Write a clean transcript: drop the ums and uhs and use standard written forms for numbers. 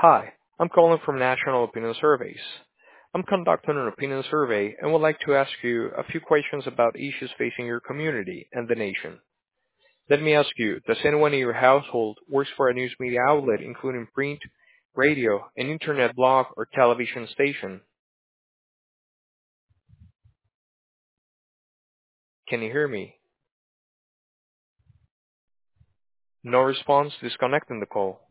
Hi, I'm calling from National Opinion Surveys. I'm conducting an opinion survey and would like to ask you a few questions about issues facing your community and the nation. Let me ask you, does anyone in your household works for a news media outlet including print, radio, an internet blog, or television station? Can you hear me? No response, disconnecting the call.